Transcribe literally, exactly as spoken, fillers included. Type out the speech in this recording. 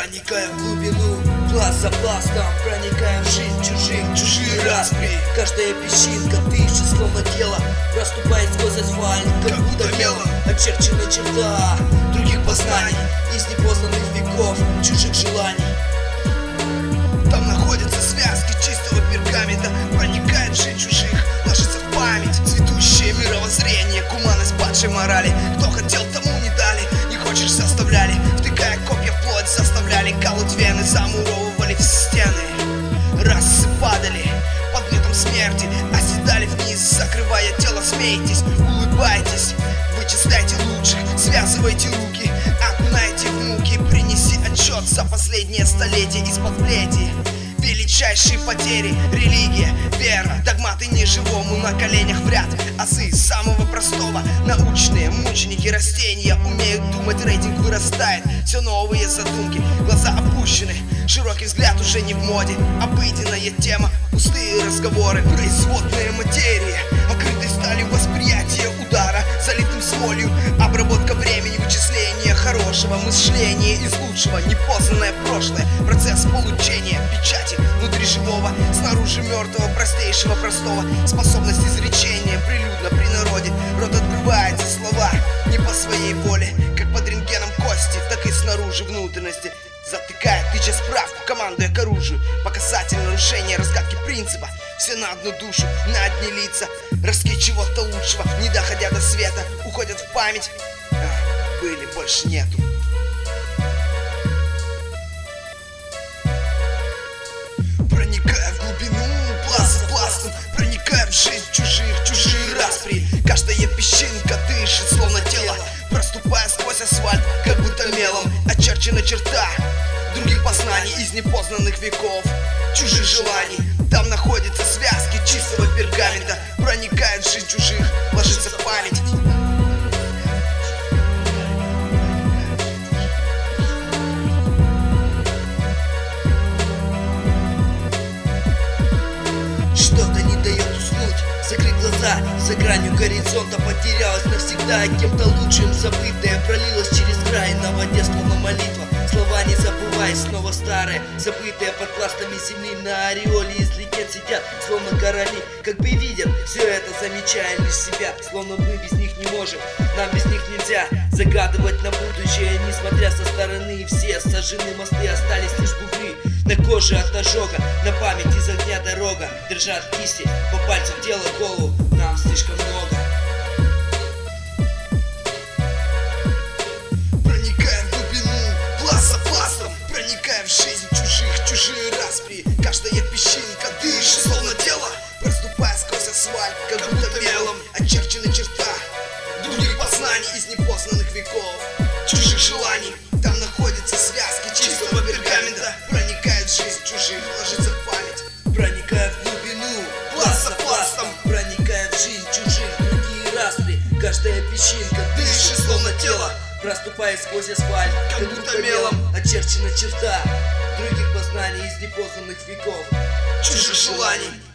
Проникая в глубину, пласт за пластом, проникая в жизнь чужих, чужие распри. Каждая песчинка дышит, словно тело, проступает сквозь асфальт, как будто мелом. Очерчена черта других познаний, из непознанных веков, чужих желаний. Там находятся связки чистого пергамента, проникает в жизнь чужих, ложится в память. Цветущее мировоззрение, гуманность падшей морали. Кто хотел, тому не дали, не хочешь, заставляли. Втыкая копья в плоть, заставляли колоть вены, замуровывали в стены. Расы падали под гнетом смерти, оседали вниз, закрывая тело. Смейтесь, улыбайтесь, вычисляйте лучших, связывайте руки, окунайте в муки. Принеси отчет за последнее столетие из-под плети. Величайшие потери, религия, вера, догматы неживому на коленях в ряд. Азы самого простого, научные мученики растения умеют думать, рейтинг вырастает, все новые задумки, глаза опущены, широкий взгляд уже не в моде. Обыденная тема, пустые разговоры, производная материя, окрытой сталью восприятие удара, залитым смолью, обработка времени, вычисление хорошего мышления из лучшего, непознанное прошлое, процесс получения печати внутри живого, снаружи мертвого, простейшего, простого, способность изречения прилюдно при народе. Рот открывается, слова не по своей воле, как под рентгеном кости, так и снаружи внутренности. Затыкает, тыча справку, командуя к оружию. Показатель нарушения разгадки принципа. Все на одну душу, на одни лица. Ростки чего-то лучшего, не доходя до света, уходят в память. А, были, больше нету. Проникая в глубину, пласт за пластом, проникая в жизнь чужих, чужие распри. Каждая песчинка дышит, словно тело, проступая сквозь асфальт, как будто мелом. Очерчена черта других познаний из непознанных веков, чужих желаний. Там находятся связки чистого пергамента, проникает в жизнь чужих, ложится в память. Что-то не дает уснуть, закрыть глаза, за гранью горизонта потерялась навсегда. Кем-то лучшим забытое пролилось через край на воде, словно молитва. Слова не забывай, снова старые, забытые под пластами земли. На ореоле из легенд сидят, словно короли, как бы видят все это, замечая лишь себя. Словно мы без них не можем, нам без них нельзя загадывать на будущее, несмотря со стороны. Все сожжены мосты, остались лишь бугры на коже от ожога, на память из огня дорога. Дрожат кисти, по пальцам дело голову, нам слишком много. Проникая в глубину, пласт за пластом, проникая в жизнь чужих, чужие распри. Каждая песчинка дышит, словно тело, проступая сквозь асфальт, как будто мелом. Очерчена черта других познаний из непознанных веков, чужих желаний. Там находятся связки чистого пергамента, проникает в жизнь чужих, ложится в память. Проникая в глубину, пласт за пластом, проникая в жизнь чужих, другие распри. Каждая песчинка дышит, словно тело, проступая сквозь асфальт, как будто мелом. Очерчена черта других познаний из непознанных веков, чужих желаний.